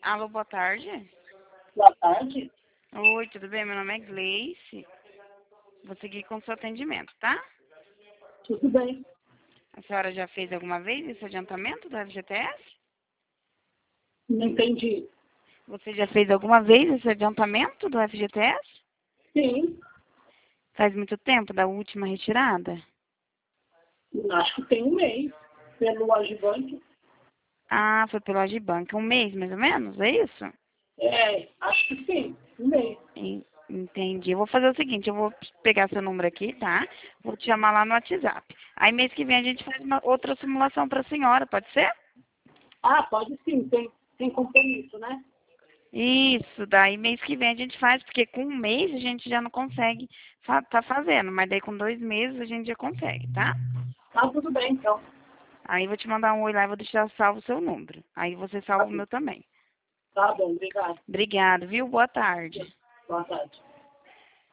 Alô, boa tarde. Boa tarde. Oi, tudo bem? Meu nome é Gleice. Vou seguir com o seu atendimento, tá? Tudo bem. A senhora já fez alguma vez esse adiantamento do FGTS? Não entendi. Você já fez alguma vez esse adiantamento do FGTS? Sim, Faz muito tempo da última retirada? acho que tem um mês. Pelo Agibank. Ah, foi pelo Agibank. Um mês, mais ou menos, é isso? Acho que sim. Um mês. Entendi. Eu vou fazer o seguinte, eu vou pegar seu número aqui, tá? Vou te chamar lá no WhatsApp. Aí mês que vem a gente faz uma outra simulação para a senhora, pode ser? Ah, pode sim. Tem compromisso, né? Isso, daí mês que vem a gente faz, porque com um mês a gente já não consegue tá fazendo, mas daí com 2 meses a gente já consegue, tá? Ah, tudo bem, então. Aí eu vou te mandar um oi lá e vou deixar salvo o seu número. Aí você salva o meu também. Tá bom, obrigado. Obrigada, viu? Boa tarde. Boa tarde.